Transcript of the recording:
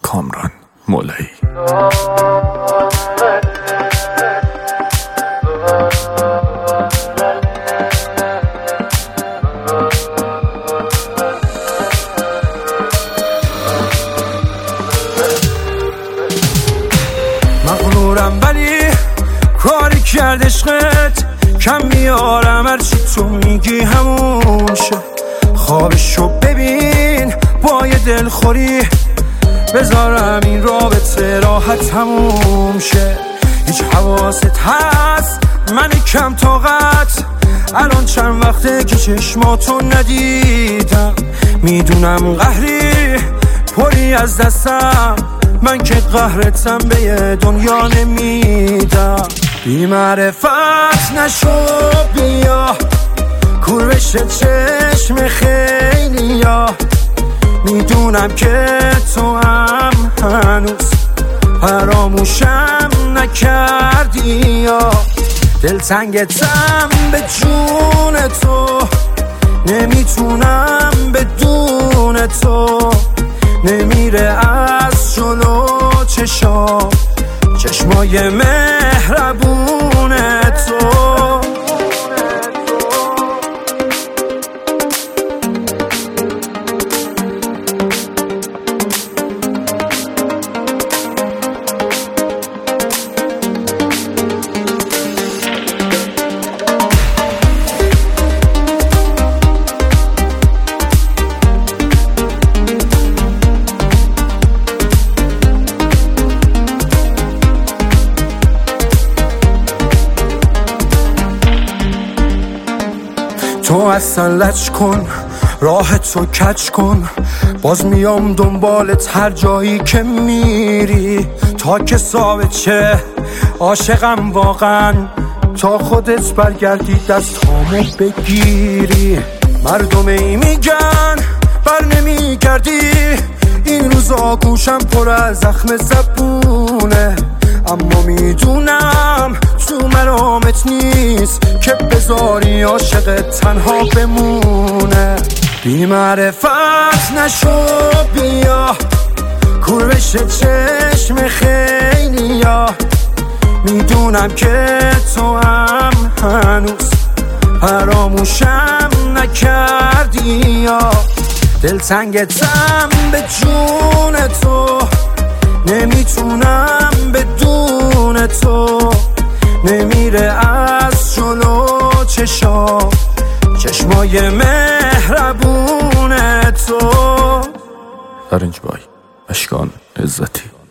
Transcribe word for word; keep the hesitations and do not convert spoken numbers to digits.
کامران مولایی. مغرورم ولی کاری کرد عشقت، کم میارم هرچی تو میگی همون شه. خوابشو ببین با یه دلخوری، بذارم این رابطه راحت تموم شه. هیچ حواست هست من کم طاقت، الان چند وقته که چشماتو ندیدم. میدونم قهری پری از دستم، من که قهرتم به یه دنیا نمیدم. بی معرفت نشو بیا کور بشه چشم خیلی یا، میدونم که تو هم هنوز فراموشم نکردی یا. دلتنگتم به جون تو، نمیتونم بدون تو. نمیره از جلو چشام چشمای مهربون تو. تو اصلا لج کن، راه تو کج کن، باز میام دنبالت هر جایی که میری. تا که ثابت شه عاشقم واقعا، تا خودت برگردی دستامو بگیری. مردم ای میگن بر نمیگردی، این روزا گوشم پر از زخم زبونه. اما میدونم تو مرامت نیست که بذاری عاشقت تنها بمونه. بی معرفت نشو بیا کور بشه چشم خیلی یا، میدونم که تو هم هنوز فراموشم نکردی یا. دلتنگتم به جون تو، نمیتونم بدون تو. نمیره از جلو چشام چشمای مهربون تو. فرنج بای اشکان عزتی.